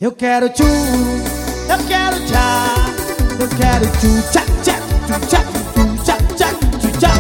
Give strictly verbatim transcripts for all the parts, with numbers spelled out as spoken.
Eu quero tchu, eu quero tchá, eu quero tchu tchá tchá, tchu tchá, tchu tchá tchá, tchu tchá.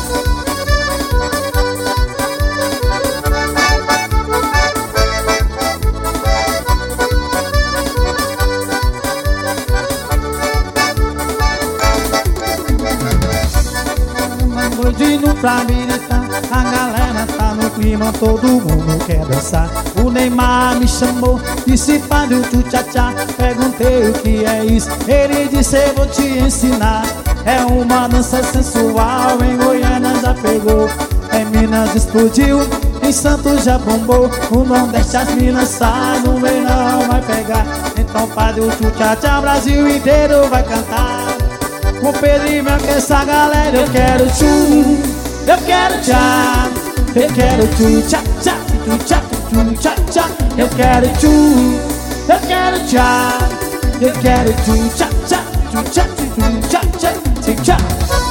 Doidinho pra militar, a galera tá no clima, todo mundo quer dançar. O Neymar me chamou, disse padre o tchu-tchá-tchá. Perguntei o que é isso, ele disse eu vou te ensinar. É uma dança sensual, em Goiânia já pegou, em Minas explodiu, em Santos já bombou. No Nordeste as minas saem, no verão vai pegar. Então padre o tchu-tchá-tchá, Brasil inteiro vai cantar. Com Pedro e Mel, que essa galera eu quero tchu, eu quero tchá, eu quero tchu tchá tchá, tchu tchá, tchu tchá tchá. Eu quero tchu, eu quero tchá, eu quero tchu tchá tchá, tchu tchá, tchu tchá tchá, tchu tchá.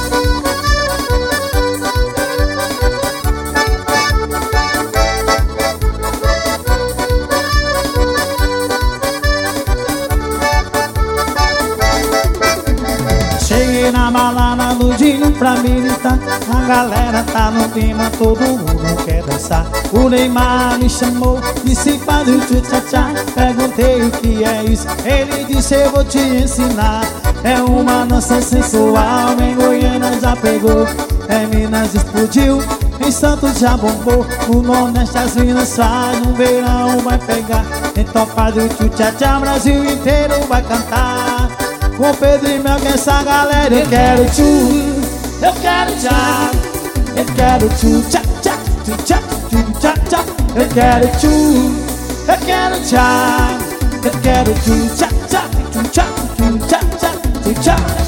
Cheguei na balada doidinho pra militar, a galera tá no clima, todo mundo quer dançar. O Neymar me chamou, disse padre o tchu-tchá-tchá. Perguntei o que é isso, ele disse eu vou te ensinar. É uma dança sensual, em Goiânia já pegou, em Minas explodiu, em Santos já bombou. No Nordeste as minas saem, no verão vai pegar. Então padre o tchu-tchá-tchá, Brasil inteiro vai cantar. Com Pedro e Mel, que essa galera eu quero tchu, eu quero tchá, eu quero tchu tchá tchá, tchu tchá, tchu tchá tchá. Eu quero tchu, eu quero tchá, eu quero tchu tchá tchá, tchu tchá, tchu tchá tchá, tchu tchá.